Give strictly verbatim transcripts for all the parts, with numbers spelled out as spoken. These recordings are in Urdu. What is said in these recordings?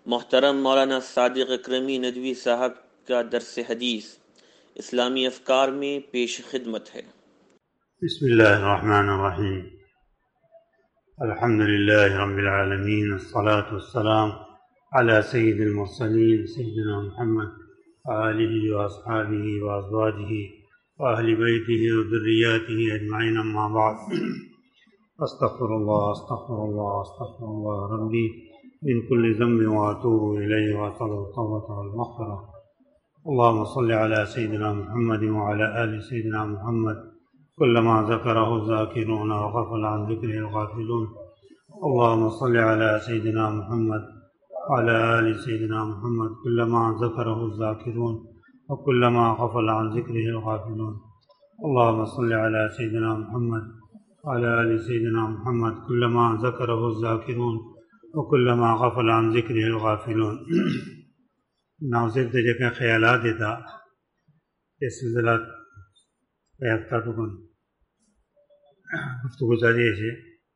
محترم مولانا صادق اکرمی ندوی صاحب کا درس حدیث اسلامی افکار میں پیش خدمت ہے۔ بسم اللہ الرحمن الرحیم، الحمد للہ رب العالمین، الصلاة والسلام علی سید المرسلین سیدنا محمد وآلہ واصحابہ وازواجہ واہل بیتہ وذریاتہ اجمعین، اما بعد۔ استغفر اللہ استغفر اللہ استغفر اللہ ربی من کل ذنب واتوب الیہ واسأل التوبۃ والمغفرۃ۔ اللهم صل علی سیدنا محمد وعلی آل سیدنا محمد كلما ذكره الذاكرون وغفل عن ذكره الغافلون۔ اللهم صل على سيدنا محمد وعلى آل سيدنا محمد كلما ذكره الذاكرون وكلما غفل عن ذكره الغافلون۔ اللهم صل على سيدنا محمد وعلى آل سيدنا محمد كلما ذكره الذاكرون وكلما غفل عن ذكره الغافلون۔ ناظر تے جکے خیالات دیتا اس سلسلہ پیاکتا ٹکن گفتگو جاری ہے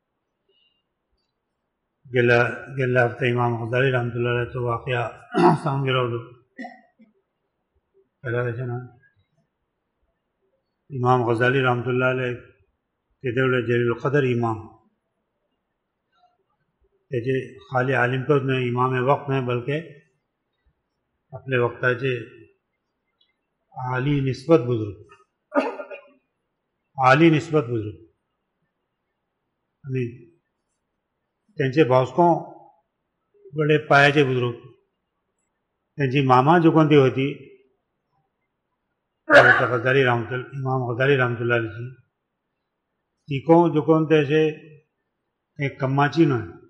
گلا گلا ہفتہ امام غزالی رحمۃ اللہ علیہ تو واقعہ سام گرو دو پہلا دیکھے نا امام غزالی رحمۃ اللہ علیہ کہتے ہوئے جلیل القدر امام کہ خالی عالم کو نہیں امام وقت نہیں بلکہ اپنے وقت ہے عالی نسبت بزرگ عالی نسبت بزرگ یعنی تینچے بھاؤسکوں بڑے پایچے بزرگ تینچی ماما جو کون دی ہوتی غزالی رحمۃ اللہ امام غزالی رحمۃ اللہ علیہ جی تیکوں جو کون تے سے ایک کماچی نہ ہے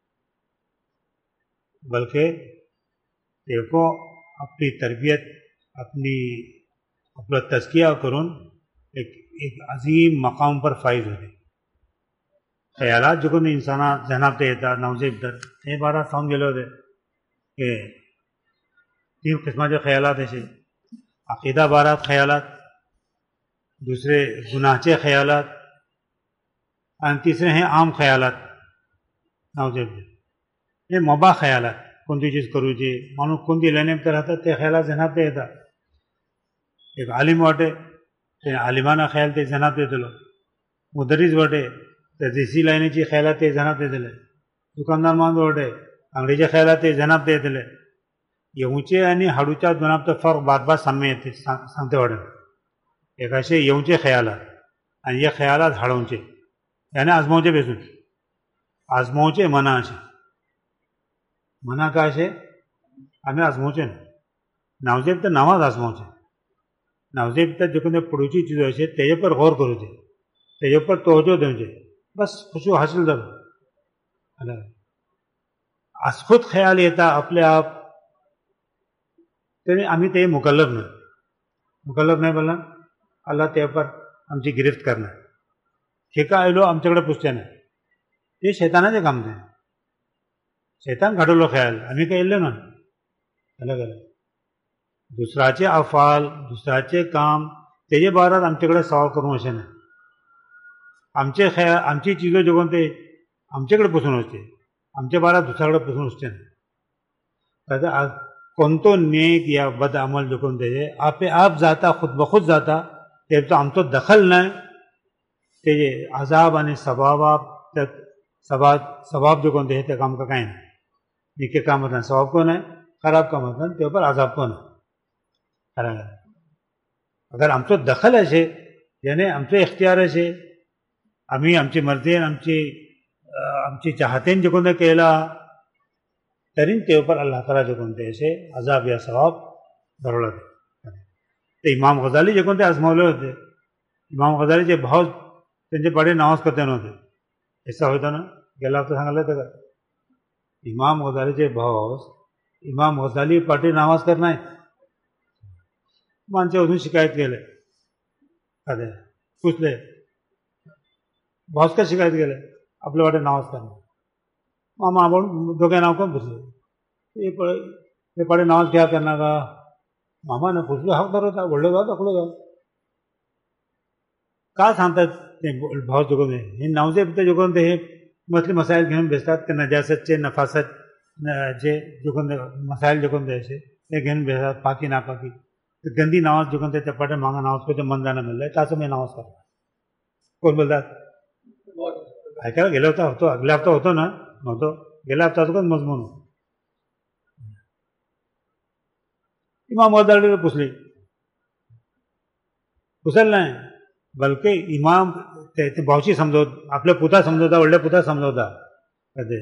بلکہ دیکھو اپنی تربیت اپنی اپنا تزکیہ کرن ایک ایک عظیم مقام پر فائز ہوتے خیالات جو کن انسانا ذہنات دیتا نوزیب در یہ بارہ ساؤن گلو دے کہ تین قسمہ جو خیالات ہیں عقیدہ بارات خیالات، دوسرے گناہچے خیالات، اور تیسرے ہیں عام خیالات نوزیب در یہ مباح خیالات کون سی چیز کرو جی مانو کون دی لینے میں رہتا تے خیالات ذہنات دیتا ایک عالم واٹے تے عالمانہ خیال تے ذہنات دیتے لو مدرس واٹے تے دیسی لائنے چی خیالات تے ذہنات دیتے لے دکاندار مان واٹے انگریزی خیالات تے ذہنات دیتے لے یہ اونچے یعنی ہڑوچا دوناب تو فرق بات بات سامنے سامتے واٹے ایک ایسے یہ اونچے خیالات اور یہ خیالات ہڑ اونچے یعنی آزموچے بیسن آزموچے منع ہے منع کا ہے ہمیں آزموچے ناوزیب تو نماز آزموچے ناوزیب تو جو کہ پڑوچی چیزوں سے تیجے پر غور کرو جے تیجے پر توجہ دیں جے بس خوشو حاصل دو از خود خیال ایتا اپنے آپ تیرے ہمیں تے مکلف نہیں مکلف نہیں بولنا اللہ تے پر ہم چی گرفت کرنا ٹھیکا ایلو ہم چکڑے پوچھتے ہیں یہ شیطانہ جے کام دیں شیطان گھڑو لو خیال ہمیں کہ لے نا الگ الگ دوسرا چے افعال دوسرا چے کام تیجے بارات ہم چکڑے سوال کروں اسے نا ہم چے خیال ہم چی چیزوں جو کونتے ہم چکڑے پسند ہوتے ہم چے بارات دوسرا کڑے پسند ہوتے ہیں کہتا کون تو نیک یا بد عمل جو کونتے ہیں آپ پہ آپ ذاتا خود بخود ذاتا تیب تو ہم تو دخل نہ تیجے عذاب آنے ثواب آپ ثواب ثواب جو کونتے ہیں تے کام کا کہیں نیکے کام مطلب ثواب کون ہے خراب کا مطلب تے اوپر عذاب کون ہے اگر ہم تو دخل ہے سے یعنی ہم تو اختیار ہے سے ہمیں ہم چی مرضی ہم چی ہم چی چاہتے ہیں جو کونتے کہلا ترین تے اوپر اللہ تعالیٰ جو کونتے سے عذاب یا ثواب ضرورت ہے تو امام غزالی جو کونتے آزمولے ہوتے امام غزالی جو بہت تنجے بڑے نماز کرتے ہوتے ایسا ہوتا نا گلا تو سنگ لیتے گا امام غزالی کے بہت امام غزالی پارٹی نماز کرنا ہے مان سے اس شکایت کے لے کہتے پوچھ لے بہت کا شکایت کے لے اپنے پارٹی نماز کرنا ماما بول دو کے نام کون پوچھ لے یہ پارٹی نماز کیا کرنا کا ماما نے پوچھ لے حق در ہوتا بولے گا تو کھلے گا کہا سانتا بہت جو نوزے پتے جو مسئلے مسائل کے ہم بیستا کہ نجاست چے نفاست जे जोखंदे मसाइल जोखंदे ऐसे ये घेन बेसा पाकी ना पाकी तो गंदी नमाज जोखंदे ते पटे मांगा नमाज को तो मंदा ना मिल रहा है तासो में नमाज कर कोण बोलता ऐकायला गेला होता होतो अगल्या हप्ता होतो ना नव्हतो गेल्या हप्ता होतो मजमून इमाम गजाली पुसली पुसल नाही बल्कि इमाम ते भावची समजवत आपल्या पुता समजवता व्हडल्या पुता समजवता कधी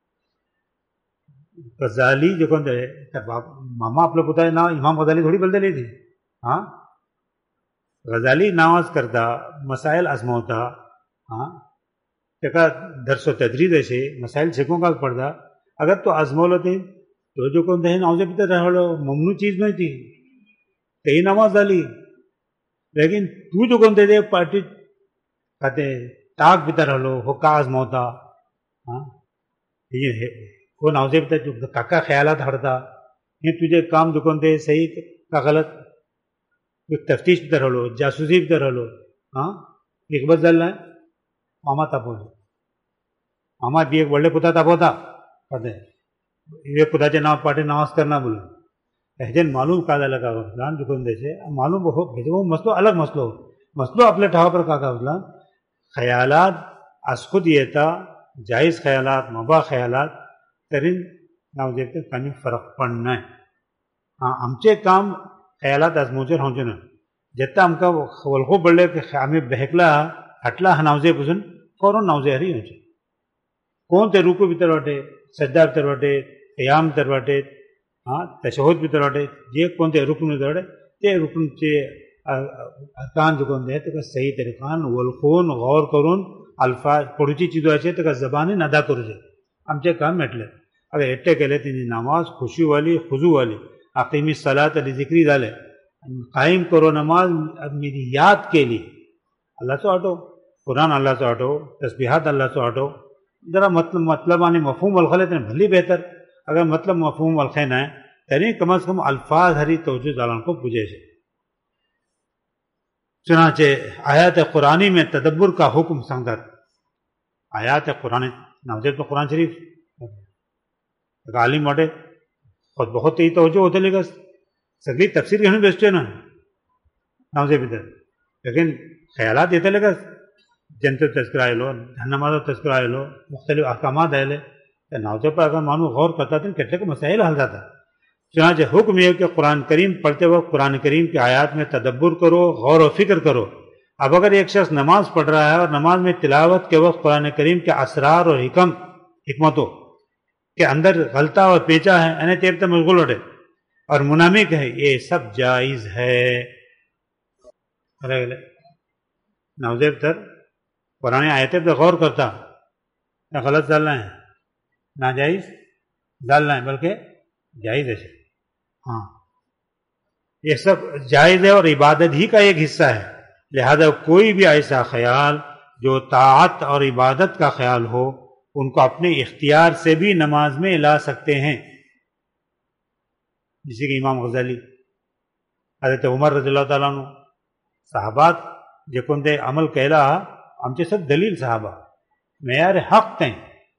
गजाली जे कोण मामा आपल्या पुताचें नांव इमाम गजाली थोडी बदलली ती हां गजाली नांवाच करता मसायल आजमावता हां ताका दर्सो तदरीज अशे मसायल शिकोवपाक पडटा अगर तो आजमावलो ती तो जो कोण हे नावचे भितर रावलो ममनू चीज न्हय ती तेही नामाज जाली लेकिन तूं जो कोण ते पार्टी खाते टाक भितर रावलो हो का आजमावता हां हे हो नावचे भितर काका ख्यालात हाडता हे तुजें काम जो कोण ते सही का गलत तफ्तीश भितर रावलो जासूसी भितर रावलो हां एक बस जालें मामा तापोवलो मामा बी एक व्हडले पुता तापोवता कदें हे पुताचें नांव पाटी नांवाच करना म्हणून हेजेन मालूम का जालें काका वतल्यान दुखून देशे मालूम हो हेजो मसलो अलग मसलो मसलो आपल्या ठावापर काका वतल्यान खयालात आसखूद येता जायज खयालात मबा खयालात तरी नांव जे कांय फरक पडनाय हां आमचें काम खयालात आजमोवचेर रावचें न्हय जेन्ना आमकां वळखूंक पडलें की आमी बेहकला हाटला हा नावजे पसून फौरन नावजे हरी येवचें कोण ते रुकू भितर वाटे सज्जा भितर वाटे क़याम भितर वाटे हां तशहूद भितर वाटे जे कोण ते रुकून भितर वाटे ते रुकूनचे अरकान जो कोण ते ताका सही तरिकान वळखून गौर करून अल्फाज पडूची चिजो आसा ताका जबानीन अदा करचें आमचें काम मेळटलें अगर एकटें केलें तेणी नमाज खुशी वाली खुजू वाली आकिमी सलात अली जिक्री जालें कायम करो नमाज मेरी याद केली अल्लाहचो आठव कुरान अल्लाहचो आठव तस्बिहात अल्लाहचो आठव जरा मतलब मतलब आनी मफहूम वळखलें तें भली बेहतर अगर मतलब मफहूम वळखें ना तरी कम अज कम अल्फाज हरी तवज्जो जालां को बुझे छे चुनाचे आयात कुरानी में तदब्बुर का हुक्म सांगतात आयात कुरानी नावजे तो कुरान शरीफ आलिम वाटे खुद बहुत ही तवज्जो होतली का सगळी तफसीर घेऊन बेसचे ना नावजे भितर लेकिन ख्यालात येतले का जंतर तस्करा आयलो नमाजो तस्करा आयलो मुख्तलिफ अहकामात आयले त्या नावचे पर अगर मानू गौर करता तो कितने के मसाइल हल जाता चुनाचे हुक्म ये कि कुरान करीम पढ़ते वक्त कुरान करीम की आयात में तदब्बुर करो गौर व फिक्र करो अब अगर एक शख्स नमाज पढ़ रहा है और नमाज में तिलावत के वक्त कुरान करीम के असरार और हिकम हिकमतों के अंदर गलता और पेचा है यानी तेब तक मशगूल उठे और मुनामिक है ये सब जायज़ है नवजेब तर पुरानी आयतें पर गौर करता या गलत चलना है नाजायज़ डालना है बल्कि जायज़ है हाँ ये सब जायज़ है और इबादत ही का एक हिस्सा है लिहाजा कोई भी ऐसा ख्याल जो ताअत और इबादत का ख्याल हो उनको अपने इख्तियार से भी नमाज में ला सकते हैं जैसे कि इमाम गजाली हज़रत उमर रज़ियल्लाहु ताला अन्हु सहाबात जे कोण ते अमल केला आमचे सब दलील सहाबा मेयार हक तें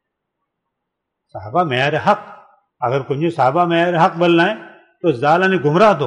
सहाबा मेयार हक अगर कुछ सहाबा मेयार हक बनना है तो जाल आणि गुमराह दो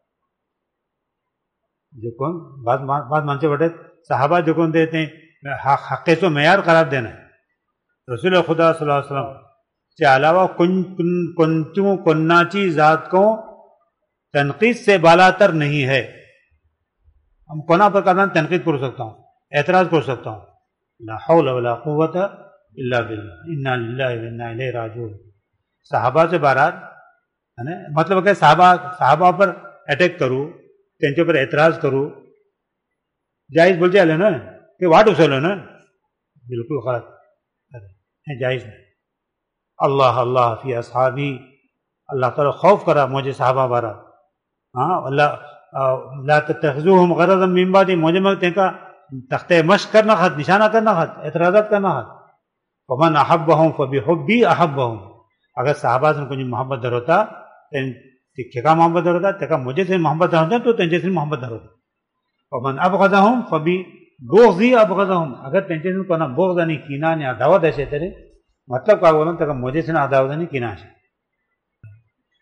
जो कोण बात बात मानचे वाटे सहाबा जो कोण ते हक़ेचो मेयार करार देना है रसूल खुदा सल्लल्लाहु अलैहि वसल्लम से अलावा कुन कुंतु कुन्नाची जात को तनकीद से बालातर नहीं है हम कोना प्रकार तनकीद कर सकता हूँ एतराज कर सकता हूँ ला हौला वला कुव्वता इल्ला बिल्लाह इन्ना लिल्लाहि व इन्ना इलैहि राजिऊन सहाबा से बारात है ना मतलब क्या सहाबा सहाबा पर अटैक करूँ त्यांचे पर एतराज करूँ जायज़ बोलचे आले ना कि वाट उचलो ना बिल्कुल गलत है जायज़ नहीं अल्लाह अल्लाह फी असहाबी अल्लाह ताला खौफ करा मुझे सहाबा बारा हाँ अल्लाह ला तत्तखिज़ूहुम गरज़न मिन बादी मुझे मग तेका तख्ते मश्क करना खत निशाना करना खत एतराज़ात करना खत वमन अहब्बहुम फबिहुब्बी अहब्बहुम अगर सहाबा से कुछ मोहब्बत धरवता तेका मोहब्बत धरवता तेका मुझे से मोहब्बत धरवता तो त्यांचे से मोहब्बत धरवता वमन अबग़ज़हुम फबि बुग़ज़ी अबग़ज़हुम अगर त्यांचे कोणा बुग़ज़ आणि कीना आणि अदावत असे तरी मतलब काय बोलून तेका मुझे से अदावत आणि कीना असे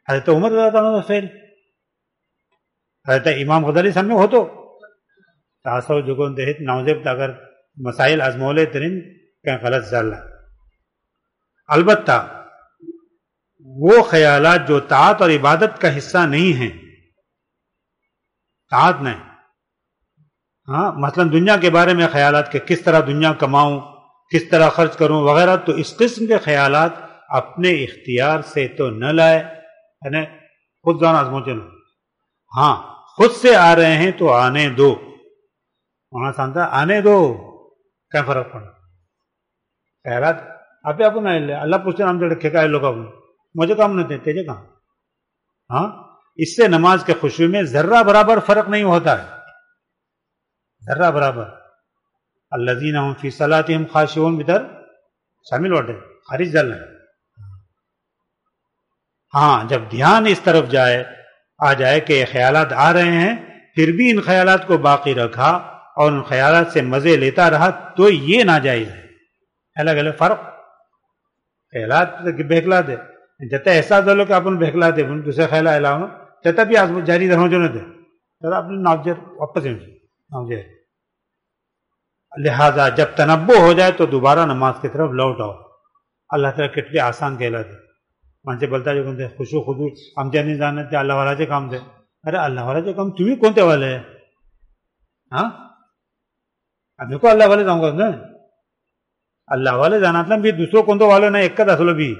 حضرت عمر رضی اللہ عنہ فیل حضرت امام غزالی سامنے ہو تو تاسو جو کو دہت نوزیب اگر مسائل ازمولے ترین کہ غلط زالہ البتہ وہ خیالات جو طاعت اور عبادت کا حصہ نہیں ہیں، طاعت نہیں، ہاں مثلا دنیا کے بارے میں خیالات کہ کس طرح دنیا کماؤں، کس طرح خرچ کروں وغیرہ، تو اس قسم کے خیالات اپنے اختیار سے تو نہ لائے، یعنی خود جان آزمو چلو، ہاں خود سے آ رہے ہیں تو آنے دو، وہاں سانتا آنے دو، کیا فرق پڑا خیالات آپ آپ نہ لے، اللہ پوچھتے ہم جو رکھے کا لوگ آپ مجھے کام نہ دے تیجے کام، ہاں اس سے نماز کے خشوع میں ذرہ برابر فرق نہیں ہوتا ہے، ذرہ برابر الذین هم فی صلاتهم خاشعون بدر شامل ہوتے خارج جلنا ہے، ہاں جب دھیان اس طرف جائے آ جائے کہ یہ خیالات آ رہے ہیں پھر بھی ان خیالات کو باقی رکھا اور ان خیالات سے مزے لیتا رہا تو یہ ناجائز ہے، الگ الگ فرق، خیالات بہکلا دے جتنا احساس دلو کہ اپن بہکلا دے دوسرے خیال علاوہ جتنا بھی آج جاری رہو جو نہ دے تو اپنے ناوجر واپس ناوجر، لہذا جب تنبع ہو جائے تو دوبارہ نماز کی طرف لوٹ آؤ، اللہ تعالیٰ کتنے آسان کہلا دے مانچے بلتا جو کہتے خوشو خدو ہم جانے جانے تھے اللہ والا جو کام دے، ارے اللہ والا جو کام تمہیں کونتے والے ہیں، ہاں ابھی کو اللہ والے جاؤں گا نا اللہ والے جانا تھا بھی دوسروں کون تو والے نہ ایک کا دسلو بھی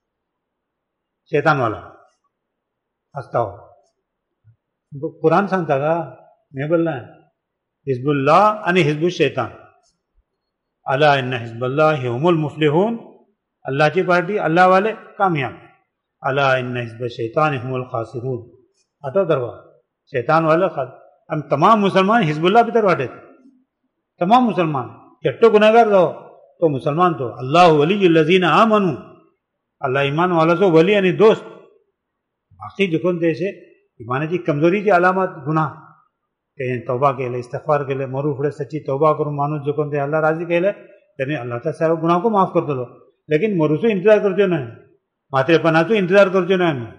شیطان والا ہستا ہو قرآن سانتا گا میں بولنا ہے حزب اللہ انی حزب الشیطان الا ان حزب اللہ هم المفلحون، اللہ کی پارٹی اللہ والے کامیاب، الا ان حزب الشیطان هم الخاسرون، ہٹو دروا شیطان والے خاص ہم تمام مسلمان حزب اللہ بھی درواٹے تھے، تمام مسلمان کٹو گناہگار رہو تو مسلمان تو اللہ ولی الذین آمنوا، اللہ ایمان والا سو ولی یعنی دوست، باقی جکن دیشے ایمان کی کمزوری کی علامات گناہ کہ توبہ کے لئے استغفار کے لئے مرو پھڑے سچی توبہ کروں مانو جکن دے اللہ راضی کے لئے یعنی اللہ تعالیٰ سارے گناہ کو معاف کر دو، لیکن مرو سے انتظار کرتے نہ ہے ماترے پناہ تو انتظار کرتے نہ ہے،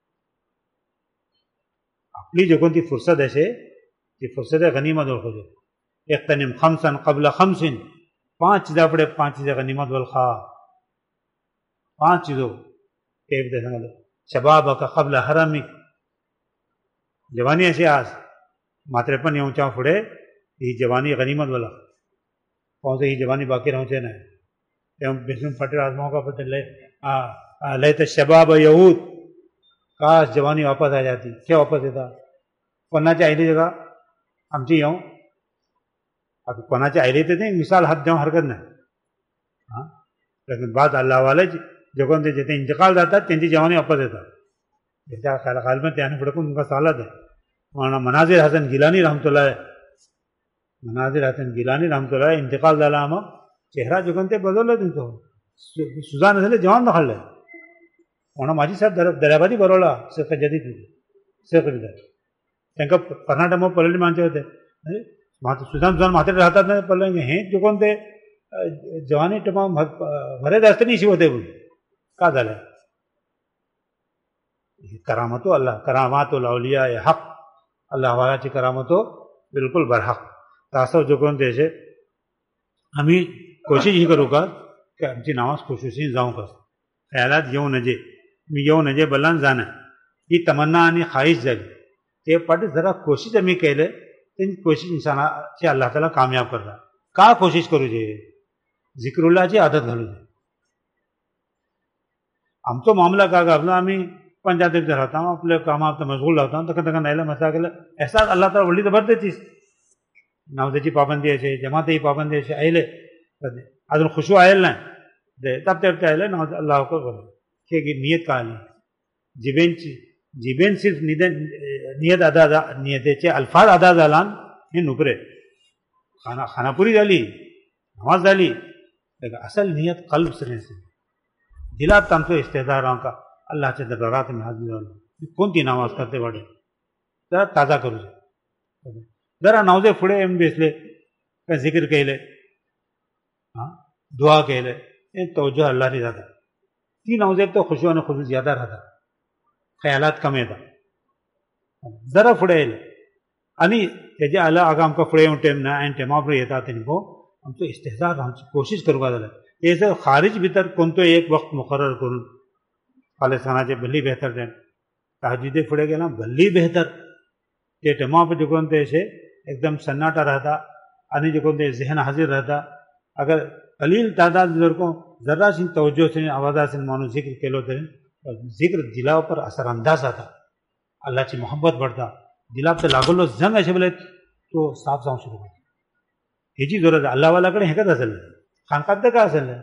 اپنی جکن تی فرصت ایسے کہ فرصت غنیمت اور خود اقتنم خمسا قبل خمسن، پانچ چیزیں پڑے پانچ چیزیں غنیمت والخواہ، پانچ چیزوں ایک دے سنگلے شباب کا قبل حرمک، جوانی ایسے آج ماترے پن یوں چاہوں پڑے یہ جوانی غنیمت والا کون سے یہ جوانی باقی رہوں چاہنا ہے ہم بسم پٹر آزماؤں کا پتہ لے لیت شباب یہود، کاش جوانی واپس آ جاتی، کیا واپس دیتا پڑھنا چاہیے دی جگہ ہم چاہیے ہوں اب پڑھنا چاہیے لیتے تھے مثال حد جاؤں حرکت نہ ہاں، لیکن بات اللہ والے جو کون جتنے انتقال جاتا ہے تینتی جوانی واپس دیتا جیسا خیال خیال میں تیانی پڑے کو ان کا سوالت ہے، مولانا مناظر حسن گیلانی رحمۃ اللہ مناظر حسن گیلانی رحمۃ اللہ انتقال دالا ہم چہرہ جو کنتے بدل دن تو سوزان اسلے جوان دخل لے مولانا ماجی صاحب دریابادی برولا سرخ جدید سرخ بدر تنکا کرناٹک میں پللی مانچے ہوتے سوزان سوزان ماتر رہتا تھا پلیں گے ہیں جو کنتے جوانی تمام بھرے دستے نہیں سی ہوتے بول کا دل ہے کرامتو اللہ کرامات الاولیاء حق اللہ والا چی کرامتو بالکل برحق تاسو جو کون دیشے ہمیں کوشش ہی کرو گا کہ ہم چی نماز خصوصی جاؤں کر خیالات یوں نجے یوں نجے بلان جانا یہ تمنا آنی خواہش جلی کہ پڑھ ذرا کوشش ہمیں کہہ لے ان کوشش انسان سے اللہ تعالیٰ کامیاب کر رہا کا کوشش کرو جے ذکر اللہ چی عادت گھلو جے ہم تو معاملہ کا گا اپنا ہمیں پنجاب دیکھتے رہتا ہوں اپنے کام آپ تو مشغول رہتا ہوں تکن تکن نیلہ مسا کے لئے احساس اللہ تعالیٰ ولی تو بڑھتے چیز ناوزے چی پابندی ایسے جماعت ہی پابندی ایسے آئلے ادھر خوشو آئل نہ دے تب تب آئلے ناوزے اللہ کو بولے کہ نیت کا آلی جیبین چی جیبین صرف نیت ادا نیت چے الفاظ ادا دالان یہ نکرے کھانا کھانا پوری ڈالی نماز ڈالی لیکن اصل نیت قلب سے سے دلا تم تو استحدار کا اللہ سے دربارات میں حاضر ہونا کون تی نماز کرتے بڑے ذرا تازہ کرو ذرا نوزے پھڑے ایم بیس لے کہ ذکر کہہ لے ہاں دعا کہہ لے توجہ اللہ نہیں رہتا تین نوزے تو خوشیوں نے خود زیادہ رہتا खयालात कमी येता जरा फुडें येयले आनी तेजे आला आगा आमकां फुडें येवन टायम ना आनी टायमा फुडें येता तेणको आमचो इस्तेजार रावची कोशिश करपा जाय हेजो खारीज भितर कोणतो एक वक्त मुकर्रर करून खालिस्तानाचे भली बेहतर टायम तहज्जुदे फुडें गेला भली बेहतर ते टायमा पर देखून ते अशे एकदम सन्नाटा रहता आनी देखून ते जहन हाजिर रहता अगर कलील तादाद जर को जरा सी तवज्जो से आवाजा से मानो जिक्र केलो तरी जिक्र दिला पर असरअंदाज आता अल्लाहची मोहब्बत बढ़ता दिला तर लागलो जंग अशें बोले तो साफ जावंक शुरू करता हेजी गरज अल्लाह वाला कडेन हेकच आसलें खानकात तेका आसलें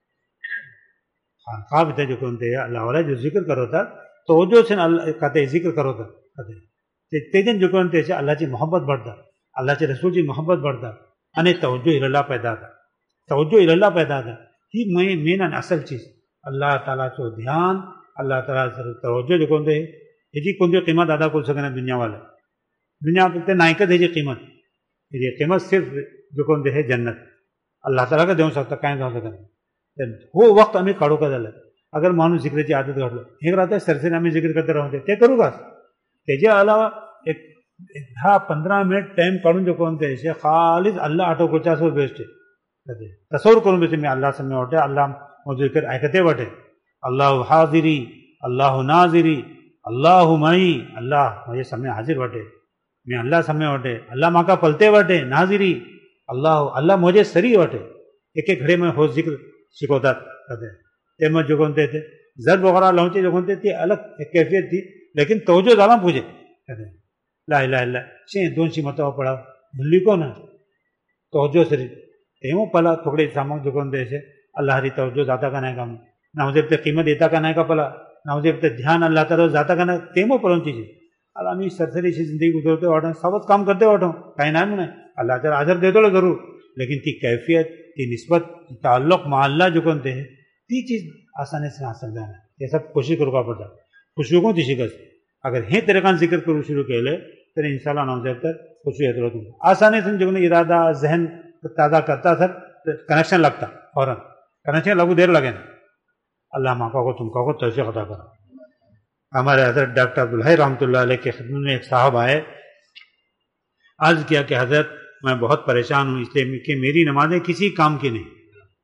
खानका भितर देखून ते अल्लाह वाला जो जिक्र करतात तवज्जो से खाते जिक्र करतात खाते तेजेन देखून तेची अल्लाहची मोहब्बत बढ़ता अल्लाहचे रसूलची मोहब्बत बढ़ता आनी तवज्जो इल्ला पैदा जाता तवज्जो इल्ला पैदा जाता ही मेन आनी असल चीज अल्लाह तालाचो ध्यान अल्लाह ताला तवज्जो देखून ते हेजी कोणती किंमत अदा करूं शकना दुनिया वाले दुनिया ते नायकच हेजी किंमत हेजी किंमत सिर्फ देखून ते हे जन्नत अल्लाह ताला देवंक शकता कांय जावंक शकना हो वक्त आमी काडूंक जाय अगर माणूस जिक्रेची आदत घडलो एक राहते सरसेन आमी जिक्र करते रावते ते करूंकाच तेजे अलावा एक धा पंदरा मिनट टायम काडून देखून ते खालीच अल्लाह आठवपाचे असो बेस्ट तसवर करून बेस्ट मी अल्लाह समें वाटे अल्लाह म्हजो जिक्र आयकते वाटे अल्लाह हाजिरी अल्लाह नाजिरी अल्लाह मई अल्लाह म्हजे समें हाजीर वाटे मी अल्लाह समें वाटे अल्लाह म्हाका पलते वाटे नाजिरी अल्लाह अल्लाह म्हजे सरी वाटे एक एक घडये हो जिक्र शिकवतात तेमज देखून ते जर वगैरह लावचे देखून ते ती अलग कैफियत थी लेकिन तवज्जो जाला पुजे ला इलाहा इल्ला शे दोनशी मतां पळाव भुल्ली कोण तवज्जो सरी तेमो पला थोडे सामक देखून ते अशें अल्लाह री तवज्जो जाता का नाही का नावजेब ते किंमत येता का नाही का पला नावजेब ते ध्यान अल्लाह ताला जाता का नाही तेमो पळोवची आतां आमी सरसरीची जिंदगी गुजरते वाटों सबक काम करते वाटों कांय ना म्हणे अल्लाह ताला हाजर देतलो जरूर लेकिन ती कैफियत ती निस्बत ताल्लुक मा अल्लाह देखून ते ती चीज आसानी से हासिल जाना ये सब कोशिश करपा पडटा खुशी को ती शिकस अगर हे तरीकान जिक्र करूंक शुरू केले तर इंशाल्लाह नावजेब तर खुशी येतलो तुमकां आसानी से देखून इरादा जहन ताजा करता सर कनेक्शन लगता फौरन कनेक्शन लागू देर लगे ना अल्लाह माका को तुमका को तौफीक अता करा हमारे हजरत डॉक्टर अब्दुल हई रहमतुल्लाह अलैह के खिदमत में एक साहब आए अर्ज किया कि हजरत मैं बहुत परेशान हूँ इसलिए कि मेरी नमाजें किसी काम की नहीं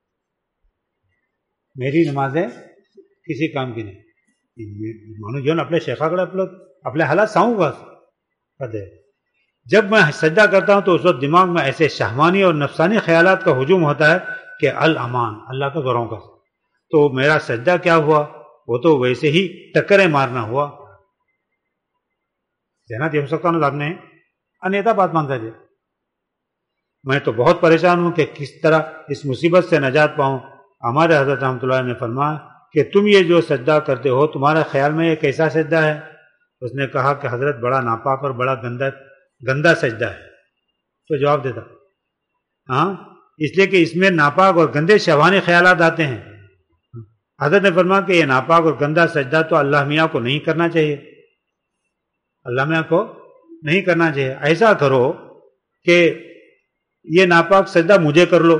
मेरी नमाजें किसी काम की नहीं मानो जो अपने शेखाकडे अपने अपने हालात सांगूंगा कहते जब मैं सजदा करता हूँ तो उस वक्त दिमाग में ऐसे शहवानी और नफसानी ख्यालात का हुजूम होता है कि अल अमान अल्लाह का गौरव का तो मेरा सजदा क्या हुआ वो तो वैसे ही टक्करें मारना हुआ ध्यान हो सकता हूँ आपने अन्यथा बात मानता है मैं तो बहुत परेशान हूँ कि किस तरह इस मुसीबत से नजात पाऊँ हमारे हजरत रहमतुल्लाह ने फरमाया कि तुम ये जो सजदा करते हो तुम्हारे ख्याल में ये कैसा सजदा है उसने कहा कि हजरत बड़ा नापाक और बड़ा गंदा गंदा सजदा है तो जवाब देता हाँ इसलिए कि इसमें नापाक और गंदे शहवानी ख्यालात आते हैं हजरत ने फरमाया कि ये नापाक और गंदा सजदा तो अल्लाह मियाँ को नहीं करना चाहिए अल्लाह मियाँ को नहीं करना चाहिए ऐसा करो कि ये नापाक सजदा मुझे कर लो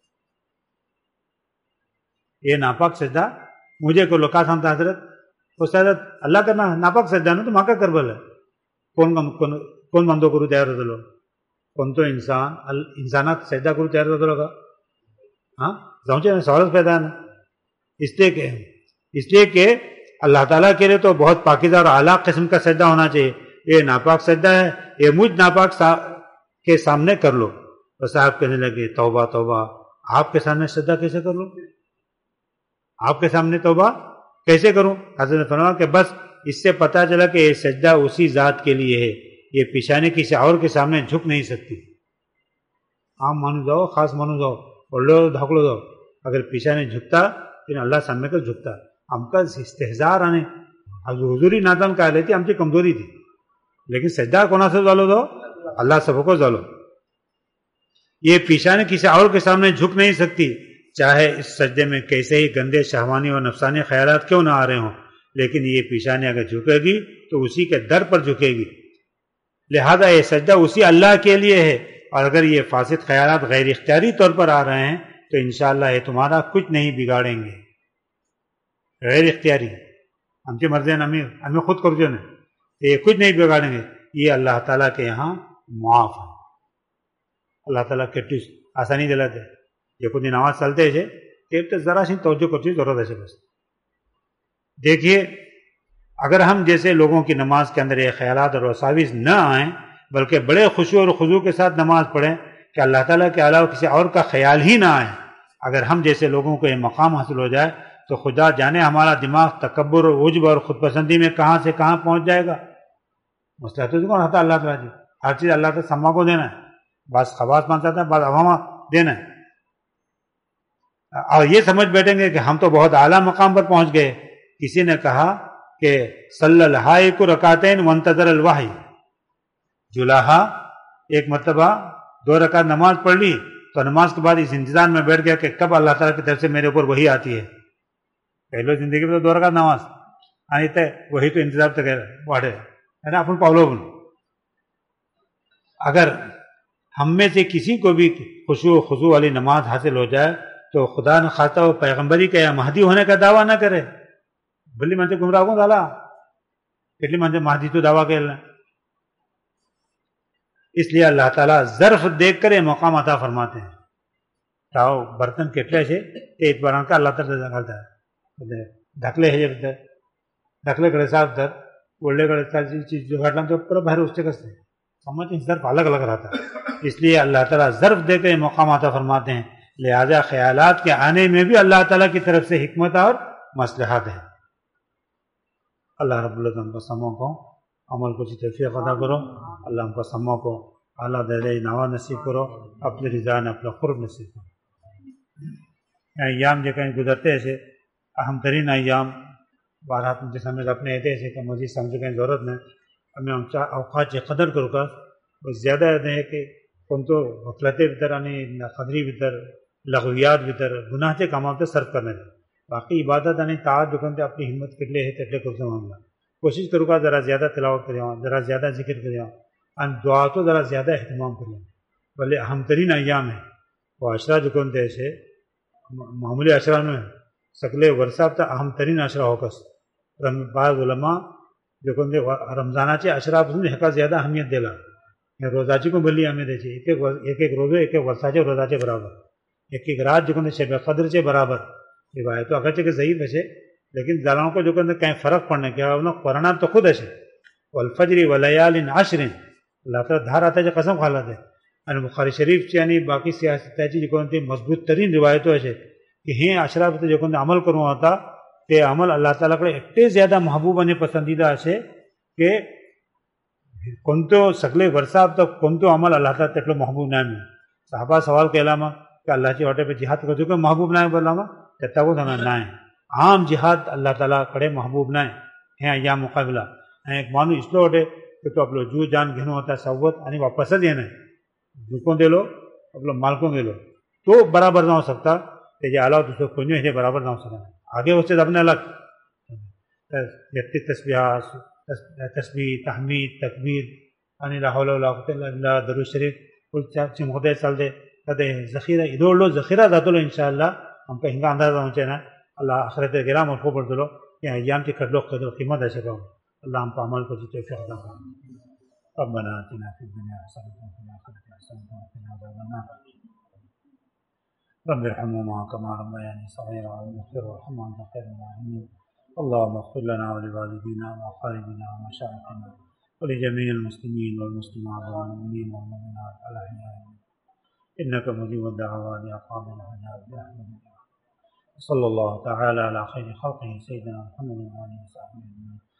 ये नापाक सजदा मुझे कर लो का सांगता हजरत उस हजरत अल्लाह करना नापाक सजदा ना तो म्हाका करबल कोण कोण कोण बंदो करू तयार जातलो कोणतो इंसान इंसानाक सजदा करू तयार जातलो का हाँ जाऊँचे सवालच पैदा ना इसलिए के इसलिए कि अल्लाह ताला के लिए तो बहुत पाकीज़ा और आला किस्म का सजदा होना चाहिए ये नापाक सजदा है ये मुझ नापाक सा, के सामने कर लो तो साहब कहने लगे तौबा तौबा आपके सामने सजदा कैसे कर लो आपके सामने तौबा कैसे करूं हज़रत ने फरमाया कि बस इससे पता चला कि ये सजदा उसी ज़ात के लिए है ये पिशाने किसी और के सामने झुक नहीं सकती आम मानो जाओ खास मानो जाओ बोलो धाकलो जाओ अगर पिशाने झुकता फिर अल्लाह सामने का झुकता आमका इस्तेहजार आने हुजूरी नादान काय आली ती आमची कमजोरी थी लेकिन सजदा कोणाचं झालो तो अल्लाह सबको झालो ये पिशाने किसी और के सामने झुक नहीं सकती चाहे इस सजदे में कैसे ही गंदे शहवानी और नफसानी ख्यालात क्यों ना आ रहे हों लेकिन ये पिशाने अगर झुकेगी तो उसी के दर पर झुकेगी लिहाजा ये सजदा उसी अल्लाह के लिए है और अगर ये फासिद ख्यालात गैर इख्तियारी तौर पर आ रहे हैं तो इंशाअल्लाह ये तुम्हारा कुछ नहीं बिगाड़ेंगे गैर इख्तियारी ہم سے مرضی ہمیں ہمیں خود کرو نا یہ کچھ نہیں بگاڑیں گے. یہ اللہ تعالیٰ کے یہاں معاف ہے. اللہ تعالیٰ کٹی آسانی دلاتے یہ کچھ نماز چلتے ہے کہ ذرا سی توجہ کرتی ضرورت ہے. بس دیکھیے اگر ہم جیسے لوگوں کی نماز کے اندر یہ خیالات اور وساوس نہ آئیں بلکہ بڑے خوشی اور خضوع کے ساتھ نماز پڑھیں کہ اللہ تعالیٰ کے علاوہ کسی اور کا خیال ہی نہ آئے, اگر ہم جیسے لوگوں کو یہ مقام حاصل ہو جائے تو خدا جانے ہمارا دماغ تکبر اور عجب اور خود پسندی میں کہاں سے کہاں پہنچ جائے گا. مسئلہ تو کون ہوتا اللہ تعالیٰ جی, ہر چیز اللہ تعالیٰ سما کو دینا ہے, بعض خواص مانتا تھا بعض عوامہ دینا ہے. اور یہ سمجھ بیٹھیں گے کہ ہم تو بہت اعلیٰ مقام پر پہنچ گئے. کسی نے کہا کہ صلی الحائق رکعتین منتظر الوحی, جلاحا ایک مرتبہ دو رکعت نماز پڑھ لی تو نماز کے بعد اس انتظار میں بیٹھ گیا کہ کب اللہ تعالیٰ کی طرف سے میرے اوپر وہی آتی ہے. پہلو زندگی میں تو دو رکعت نماز آنی تھے وہی تو انتظار تک واڑے ہے نا اپن پاولو. اگر ہم میں سے کسی کو بھی خشوع و خضوع والی نماز حاصل ہو جائے تو خدا نہ خواستہ وہ پیغمبری کا یا مہدی ہونے کا دعویٰ نہ کرے. بلی من سے گمراہ کون ڈالا کتنی من سے مہدی تو دعویٰ کر لیں. اس لیے اللہ تعالیٰ ظرف دیکھ کر یہ مقام عطا فرماتے ہیں. تاؤ برتن کٹلے سے ایک بار کا اللہ تعالیٰ ڈالتا ہے ڈھکلے ہے ڈھکلے کڑے صاحب در بولے کڑے چیز جو گھٹنا تو پورا باہر اس سے کستے سمجھتے ظرف الگ الگ رہتا ہے. اس لیے اللہ تعالیٰ ظرف دے کر یہ مقام عطا فرماتے ہیں. لہذا خیالات کے آنے میں بھی اللہ تعالیٰ کی طرف سے حکمت اور مصلحت ہے. اللہ رب العزت ہم کو سموں کو عمل کو توفیق عطا کرو. اللہ ہم کو سموں کو اعلیٰ درجہ نوا نصیب کرو, اپنے رضا نے اپنا قرب نصیب کرو. ایام جو کہیں گزرتے ایسے اہم ترین ایام بارہات میں جیسے ہمیں اپنے ایتے ایسے کہ مزید سمجھ کہیں ضرورت نہیں ہمیں ہم اوقات کی قدر کرو کر وہ زیادہ ہے کہ کون تو غفلتیں بھیتر آنی قدری بھیتر لغویات بھیتر گناہ کے کاموں سے صرف کرنے دیں. باقی عبادت آنی تعات جو کرتے اپنی ہمت کٹلے ہے تٹلے کرتے معاملہ کوشش کروں گا ذرا زیادہ تلاوت کرے ہوں ذرا زیادہ ذکر کرے ہوں ان دعا تو ذرا زیادہ اہتمام کریں. بھلے اہم ترین ایام ہے وہ عشرہ جو کرتے ایسے معمولی عشرہ میں سکلے ورثہ تا اہم ترین عشرہ ہو کس. بعض علماء جو کرتے رمضانہ چے عشرہ پسند حقا زیادہ اہمیت دیلا روزاچی کو بلی اہمیت ہے ایک ایک ایک روزے ایک ایک ورثہ چے روزہ چے برابر ایک ایک رات جو کرتے شب قدر چے برابر روایت تو اگرچہ کہ ضعیف ہے لیکن زالوں کو جو کرتے کہیں فرق پڑنے کیا انہوں قرآن تو خود ہے والفجر ولیال عشر اللہ تعالیٰ دھار آتا ہے قسم کھا لاتے یعنی بخاری شریف یعنی باقی سیاست جو کرتے مضبوط ترین روایتوں ہے کہ ہیں عشرہ پہ جو کرتے عمل کروں آتا کہ عمل اللہ تعالیٰ کو اتنے زیادہ محبوب نے پسندیدہ ہے کہ کون تو سگلے ورثہ تک کون تو عمل اللہ تعالیٰ تکلو محبوب نہ میں. صحابہ سوال کے علامہ کہ اللہ کی واٹے پہ جہاد کر چکے محبوب نہ بولاما تتا کو نہ ہے عام جہاد اللہ تعالیٰ کڑے محبوب نہ ہیں یا مقابلہ ایک مانو اس لو وٹے کہ تو اپلو جو جان گھنو ہوتا ہے سوت یعنی واپس دے نا دکھوں دے لو اپلو مالکوں دے لو تو برابر نہ ہو سکتا کہ یہ علاوہ دوسرے کنجو ہے برابر نہ ہو سکتا آگے اس سے اپنے الگ جتنی تسبیحات تسبیح تحمید تکبیر یعنی لا حول ولا قوت الا باللہ درود شریف کل چمختے چل دے کہتے ذخیرہ ادھر لو ذخیرہ داتو لو انشاءاللہ ہم کہیں اندازہ اندازہ ہونے چاہیے اللہ آخرت گرام اور کو پڑھ دلو کہ ایام کی کھڑ لو قدر قیمت ایسے کہو اللہ ہم کو عمل کو جیتے فیقدہ کرو ربنا آتنا فی الدنیا حسنۃ وفی الآخرۃ حسنۃ وقنا عذاب النار رب ارحمهما كما ربياني صغيرا واغفر وارحم وانت خير الراحمين اللهم اغفر لنا ولوالدينا واقاربنا ومشايخنا ولجميع المسلمين والمسلمات والمؤمنين والمؤمنات الاحياء انك مجيب الدعوات يا قاضي الحاجات برحمتك صلى الله تعالى على خير خلقه سيدنا محمد وعلى اله وصحبه اجمعين